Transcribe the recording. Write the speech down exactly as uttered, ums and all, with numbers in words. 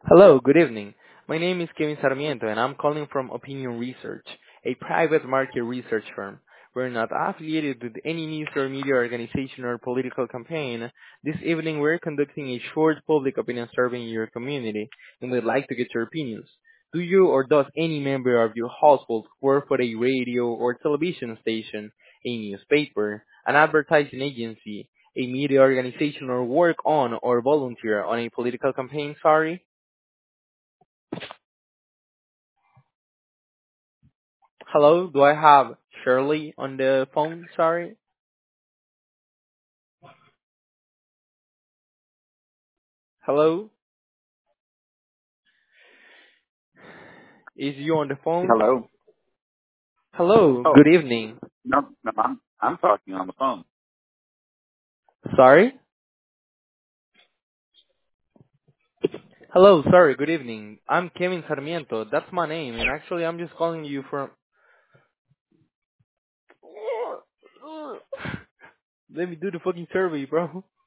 Hello, good evening. My name is Kevin Sarmiento, and I'm calling from Opinion Research, a private market research firm. We're not affiliated with any news or media organization or political campaign. This evening, we're conducting a short public opinion survey in your community, and we'd like to get your opinions. Do you or does any member of your household work for a radio or television station, a newspaper, an advertising agency, a media organization, or work on or volunteer on a political campaign? Sorry? Hello, do I have Shirley on the phone? Sorry. Hello, is you on the phone? Hello. Hello, Oh, good evening. no, no, I'm I'm talking on the phone. Sorry? Hello, sorry, good evening. I'm Kevin Sarmiento. That's my name, and actually I'm just calling you from... Let me do the fucking survey, bro.